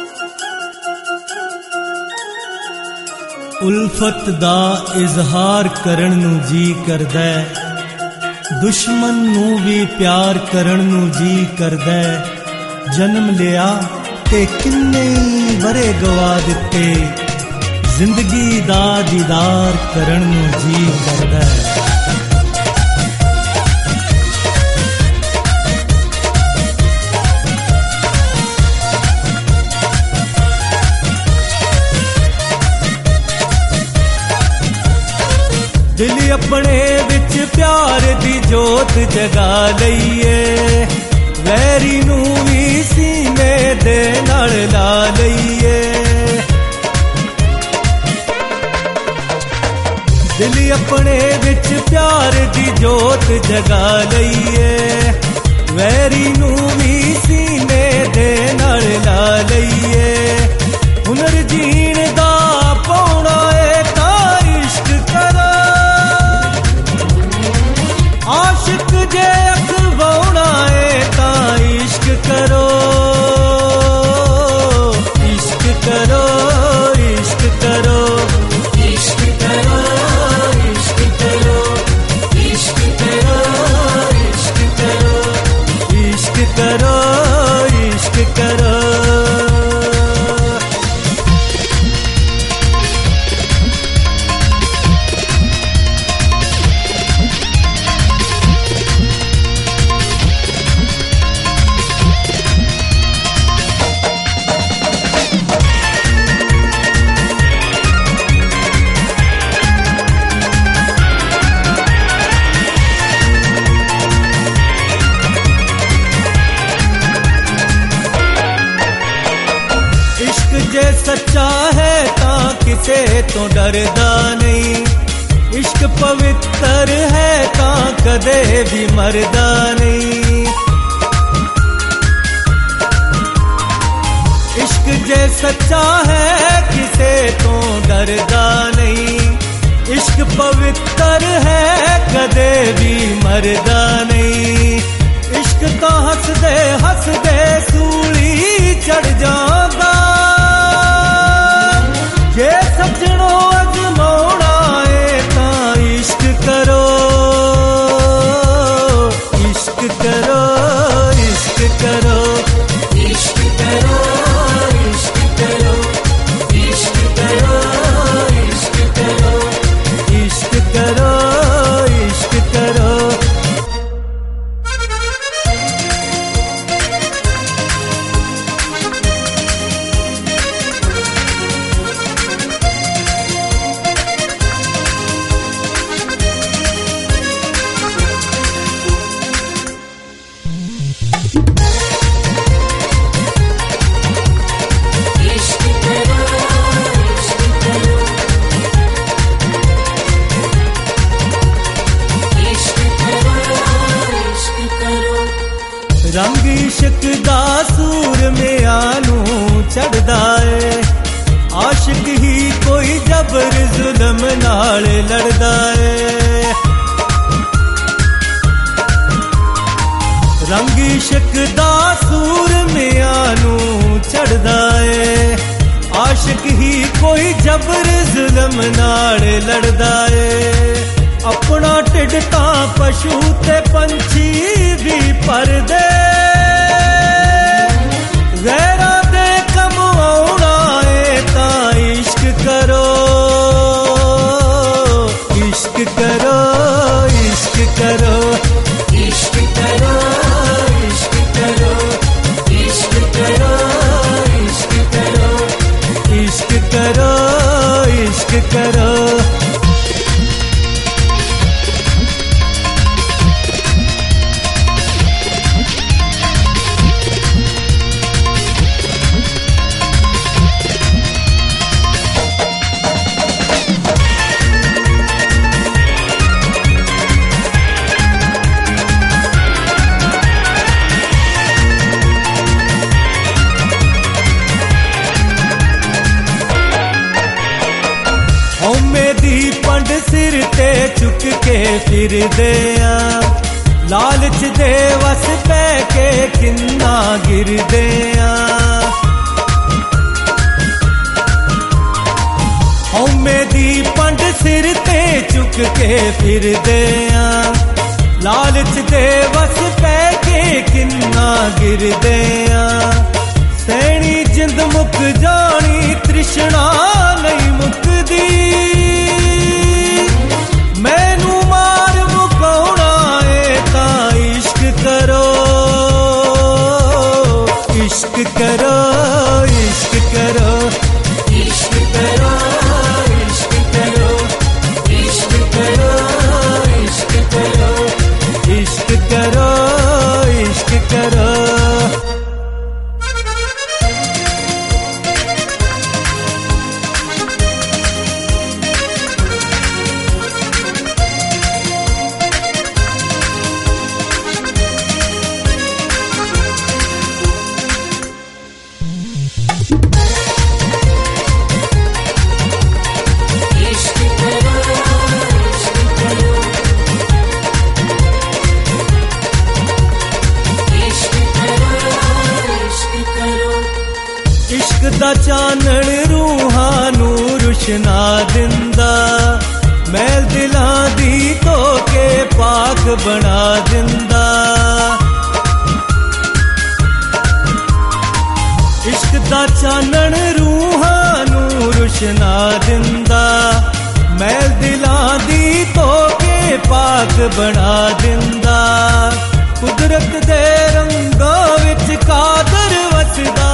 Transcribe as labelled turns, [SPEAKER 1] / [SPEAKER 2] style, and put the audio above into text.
[SPEAKER 1] उल्फत दा इजहार करन नू जी करदा है, दुश्मन नू भी प्यार करन नू जी करदा है। जन्म लिया ते किन्ने बरे गवा दिते, जिंदगी दा दीदार करन नू जी करदा है। दिल अपने विच प्यार दी जोत जगा लईए, वैरी नू भी सीने दे नाल ला लईए। दिल अपने विच प्यार दी जोत जगा लईए, वैरी नू भी सीने दे नाल ला लईए। हुनर जीण दा पौना है तां इश्क करो, आशिक जे अखवाउणा है तां इश्क करो, इश्क करो, इश्क करो, इश्क करो, इश्क करो, इश्क करो, इश्क करो, इश्क करो, इश्क करो। जे सच्चा है तां किसे तो डरदा नहीं, इश्क पवित्र है तां कदे भी मरदा नहीं। इश्क जे सच्चा है किसे तो डरदा नहीं, इश्क पवित्र है कदे भी मरदा नहीं। इश्क तां हसदे हसदे सूली चढ़ जांदा, जे सजणो अजमाउणा है तां इश्क करो, इश्क करो, इश्क करो, इश्क करो, इश्क करो, इश्क करो, इश्क करो, इश्क करो, इश्क करो। रंग इश्क दा सूर में आनू चढ़दा है, आशिक ही कोई जबर जुल्म नाल लड़दा है। रंग इश्क दा सूर में आनू चढ़दा है, आशिक ही कोई जबर जुल्म नाल लड़दा है। अपना ढिड तां पशु ते पंछी भी परदे, गैरां दे कम आउणा है तां इश्क करो, इश्क करो, इश्क करो, इश्क करो, इश्क करो, इश्क करो, इश्क करो, इश्क करो, इश्क करो। सिर ते चुक के फिर दे आ, लालच दे वस पै के किन्ना गिर दे आ। के फिरदे आ लालच दे वस पै के किन्ना गिरदे आ सैनी जिंद मुक जानी तृष्णा नहीं मुकदी मैनू मार मुकाउणा है तां इश्क करो इश्क करो इश्क करो इश्क करो इश्क करो इश्क करो इश्क करो इश्क करो इश्क करो इश्क दा चानण रूहां नू रुशना दिंदा मैल दिलां दी धो के पाक बना दिंदा इश्क दा चानण रूहां नू रुशना दिंदा मैल दिलां दी धो के पाक बना दिंदा कुदरत दे रंगां विच कादर वसदा